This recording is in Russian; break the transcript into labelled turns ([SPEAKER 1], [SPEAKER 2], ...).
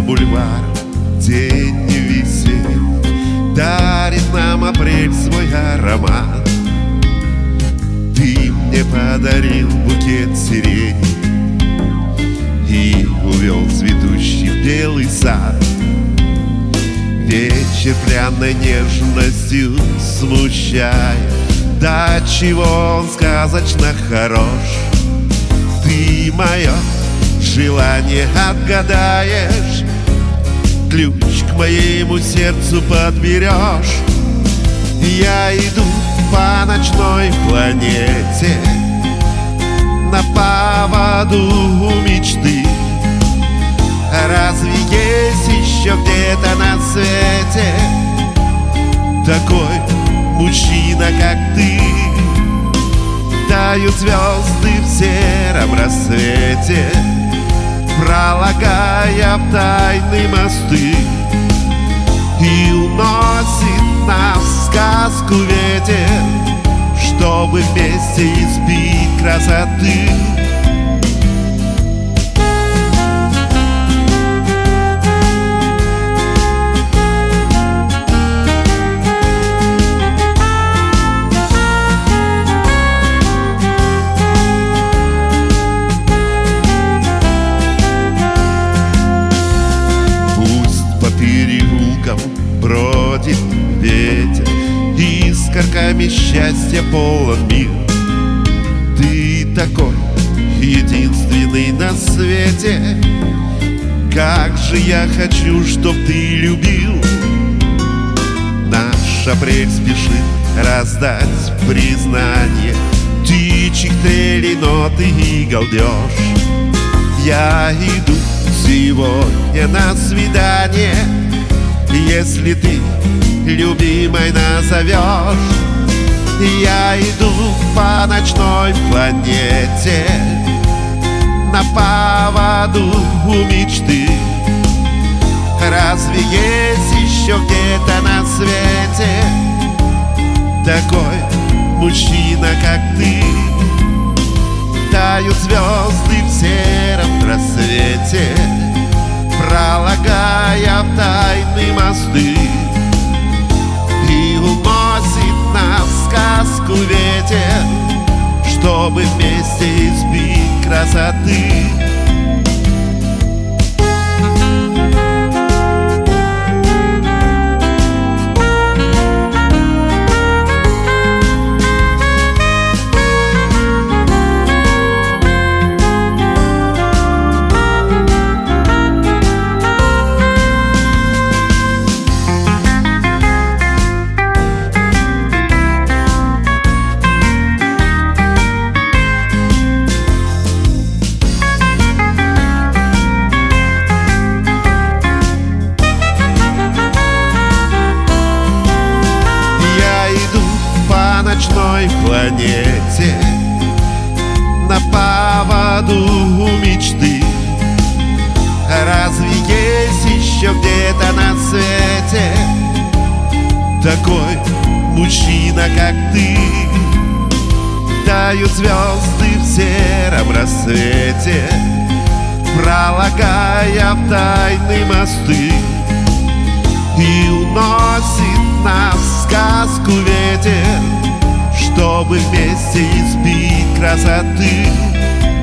[SPEAKER 1] бульвар, день весенний, дарит нам апрель свой аромат. Ты мне подарил букет сирени и увел цветущий в белый сад. Вечер пряной нежностью смущает, до чего он сказочно хорош. Ты мое желание отгадаешь, ключ к моему сердцу подберешь. Я иду по ночной планете, на поводу у мечты. Разве есть еще где-то на свете такой мужчина, как ты? Тают звезды в сером рассвете, пролагая в тайны мосты, и уносит нас в сказку ветер, чтобы вместе испить красоты. Переулкам бродит ветер, искорками счастья полон мир. Ты такой единственный на свете, как же я хочу, чтоб ты любил. Наш апрель спешит раздать признание птичьих трелей, ноты и галдеж. Я иду сегодня на свидание, если ты любимой назовешь. Я иду по ночной планете, на поводу у мечты. Разве есть еще где-то на свете такой мужчина, как ты? Тают звезды в сером рассвете, пролагая в тайны мосты, и уносит нас в сказку ветер, чтобы вместе испить красоты. Ночной планете, на поводу у мечты. Разве есть еще где-то на свете такой мужчина, как ты? Тают звезды в сером рассвете, пролагая в тайны мосты, и уносит нас в сказку ветер, чтобы вместе испить красоты.